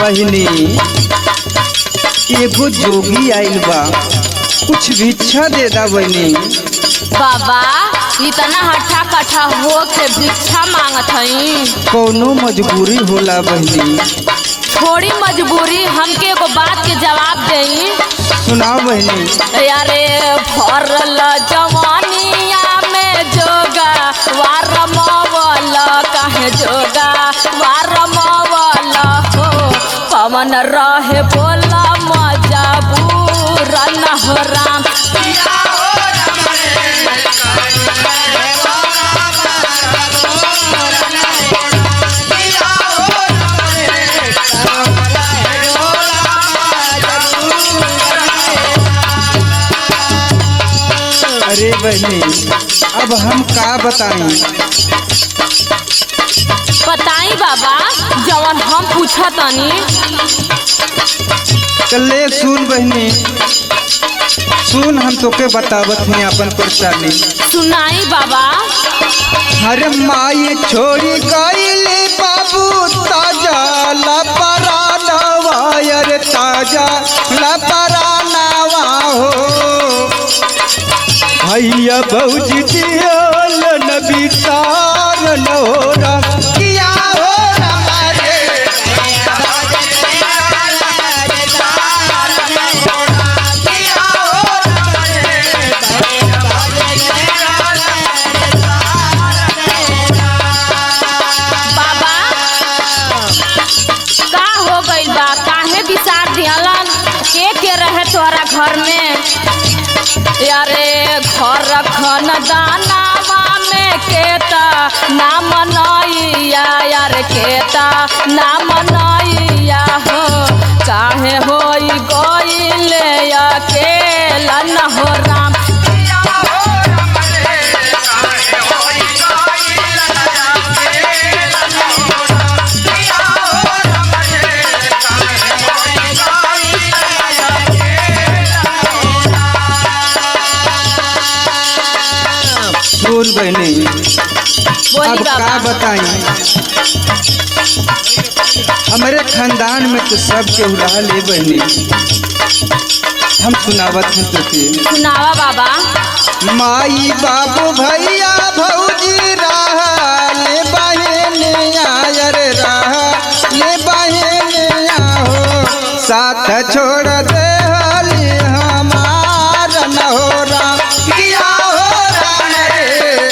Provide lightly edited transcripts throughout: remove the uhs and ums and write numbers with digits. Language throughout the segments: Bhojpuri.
बहिनी एगो जोगी आइल बा, कुछ भिक्षा दे दा बहिनी। बाबा इतना हट्ठा कट्ठा हो के भिक्षा मांगत हई? कौनो मजबूरी होला बहिनी। थोड़ी मजबूरी, हमके एगो बात के जवाब देई। सुनाओ बहिनी। अरे भरल जवानिया में जोगा वारमवल, कहे जोगा वारमवल हो, पवन रहे बोला मजबूर न हो राम। अरे बहनी अब हम का बताई? बताई बाबा जवन हम पूछा तनी। चले सुन बहनी, सुन हम तोके बतावत हैं अपन परेशानी। सुनाई बाबा। हर माई छोड़ी गईली बाबू ताजा लपरानवा, अरे ताजा लपरानवा हो। भैया भौजी दियल नबी तार नोरा किया हो हमारे। बाबा का हो गइल बा? काहे बिसार दियालन? के रहे तोरा घर में? यारे घर खनदानवा में केता नाम नैया, यार केता नाम नैया हो, काहे होई गइले अकेला न हो राम। सुन बहनी अब का बताई? हमारे खानदान में तो सब के उड़ा ले बहनी। हम सुनावत हैं तुझे। सुनावा बाबा। माई बाबू भैया भौजी रहा ले बहनिया, अरे रहा ले बहनिया हो, साथ छोड़ दे हली हमार न हो राम किया हो राम रे।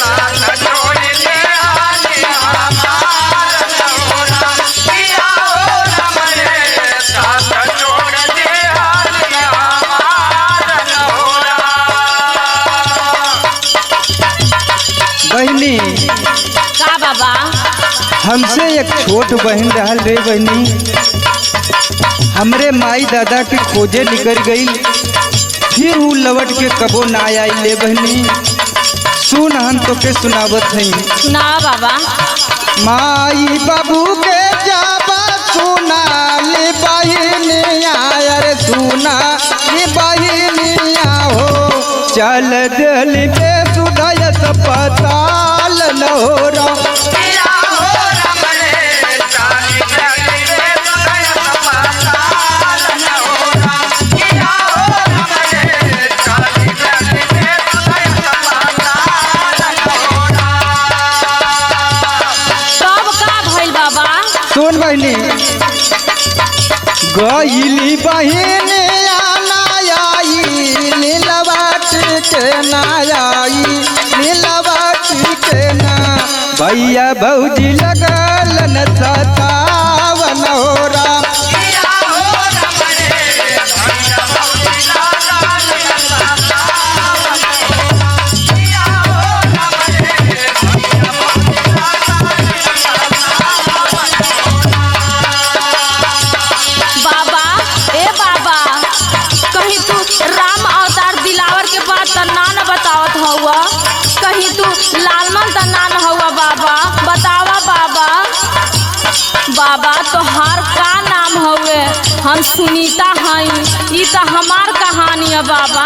बहनी का बाबा? हमसे एक छोट बहन रहल रे बहनी, हमरे माई दादा के खोजे निकल गई, फिर वो लौट के कबो ना आई ले बहनी। सुन हम तो के सुनावत हैं। सुना बाबा। माई बाबू के जाबा सुना ले बहनिया, अरे सुना ले बहनिया हो, चल दिल के सुधायत पताल न हो रहा। सुन बहनी गईली बहन आई नीलवाट के ना आई, नीलवाट के ना भैया भौजी लगल न सतावन हो राम। कहीं तू लालमन त ना न हुआ बाबा? बतावा बाबा। बाबा तोहार का नाम हवे? हम सुनीता हई, ई त हमार कहानी है बाबा।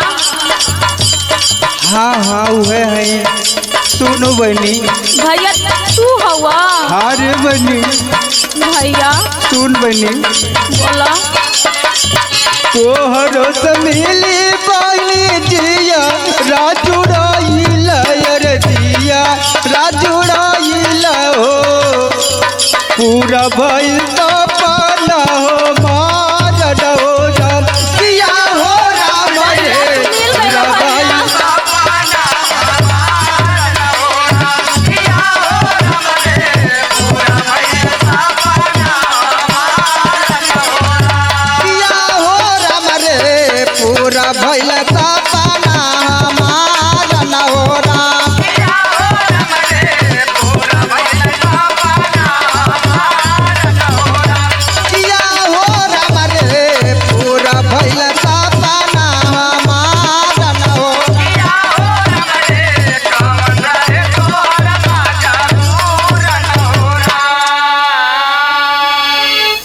हाँ हाँ वह है। सुनो बहनी भैया तू हवा? हाँ रे बनी भैया सुन बनी बोला। तोहरो से मिली बनी जिया राजुड़ाई लयर दिया राजुड़ाई हो पूरा भइल तो पाना हो मार हो राम किया हो राम रे पूरा भइल किया हो राम रे पूरा भइल तो